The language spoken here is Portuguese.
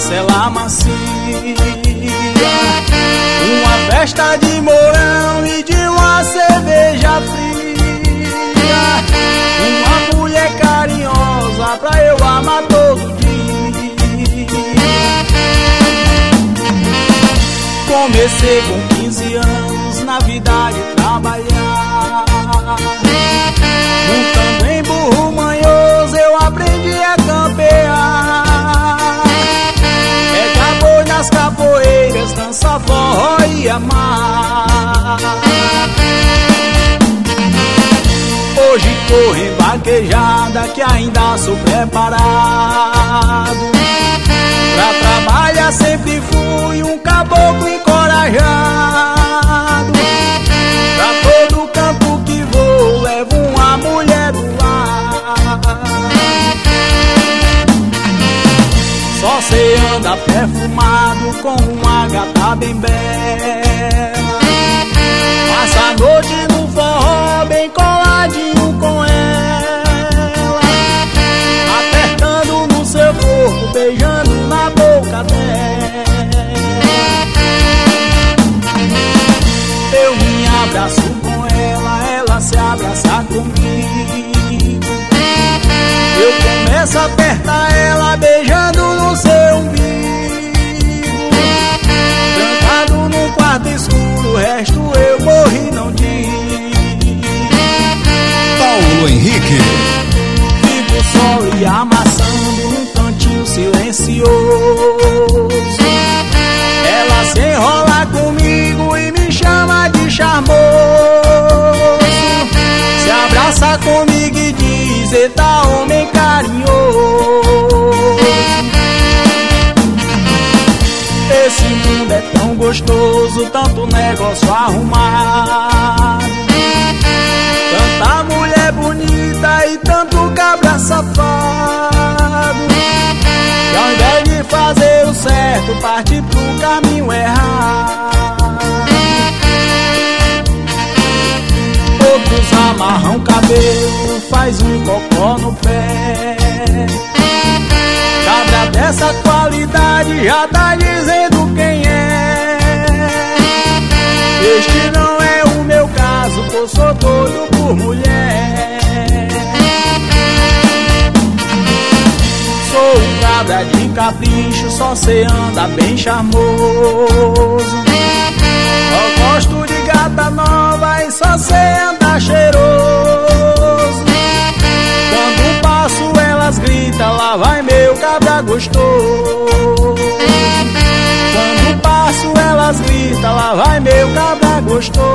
cela macia, uma festa de mourão e de uma cerveja fria, uma mulher carinhosa pra eu amar todo dia. Comecei com 15 anos na vida de trabalhar, montando em burro manhoso eu aprendi a campear. Pega boi nas capoeiras, dança forró e amar. Hoje corro em vaquejada que ainda sou preparado, pra trabalhar sempre fui um caboclo encorajado. Pra todo campo que vou levo uma mulher do lar. Só sei andar perfumado com uma gata bem bela, passa a noite no forró bem coladinho com ela, apertando no seu corpo, beijando na boca dela. Eu me abraço com ela, ela se abraça comigo. Eu começo a apertar ela, beijando no seu umbigo. Trancado num quarto escuro, o resto eu morri não digo. Paulo Henrique. Fico só e amassando num cantinho silencioso. Ela se enrola comigo e me chama de charmoso. Se abraça comigo e diz: eita homem carinhoso. Esse mundo é tão gostoso, tanto negócio arrumado, tanta mulher bonita e tanto cabra safado, que ao invés de fazer o certo, parte pro caminho errado. Outros amarram cabelo, faz um cocó no pé. Cabra dessa qualidade já tá dizendo quem é. Este não é o meu caso, eu sou doido por mulher. Sou um cabra de capricho, só cê anda bem charmoso. Eu gosto de gata nova e só cê anda cheiroso. Quando passo elas gritam, lá vai meu cabra gostoso. Quando passo elas gritam, lá vai meu cabra gostoso.